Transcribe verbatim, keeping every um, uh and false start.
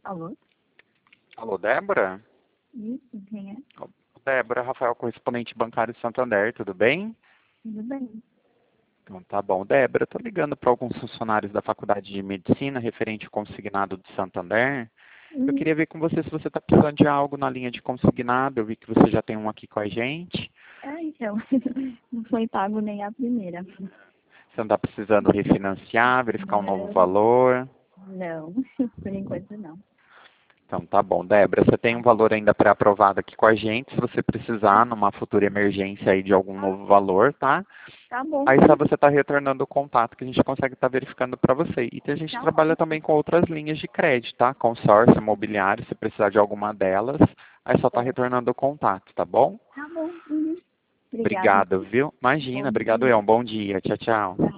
Alô? Alô, Débora? Isso, quem é? Débora, Rafael, correspondente bancário de Santander, tudo bem? Tudo bem. Então tá bom. Débora, eu tô ligando para alguns funcionários da Faculdade de Medicina referente ao consignado de Santander. Eu Uhum. queria ver com você se você está precisando de algo na linha de consignado. Eu vi que você já tem um aqui com a gente. É, então, não foi pago nem a primeira. Você não está precisando refinanciar, verificar um novo Não, valor? não, por enquanto não. Então tá bom, Débora, você tem um valor ainda pré-aprovado aqui com a gente, se você precisar, numa futura emergência aí de algum novo valor, tá? Tá bom, Aí só você está retornando o contato que a gente consegue estar verificando para você. E a gente tá trabalha também com outras linhas de crédito, tá? Consórcio, imobiliário, se precisar de alguma delas, aí só está bom. retornando o contato, tá bom? Tá bom. Uhum. Obrigada. Obrigado, viu? Imagina, Bom obrigado dia. eu. Um bom dia. Tchau, tchau.